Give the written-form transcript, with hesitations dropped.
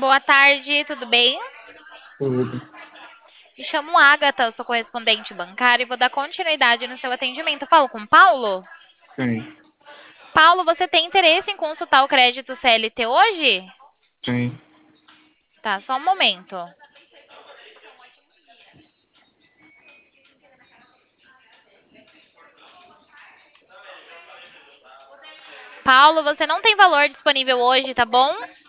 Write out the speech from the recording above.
Boa tarde, tudo bem? Tudo. Me chamo Agatha, eu sou correspondente bancária e vou dar continuidade no seu atendimento. Eu falo com Paulo? Tem, Paulo, você tem interesse em consultar o crédito CLT hoje? tem. Tá, só um momento. Paulo, você não tem valor disponível hoje, tá bom?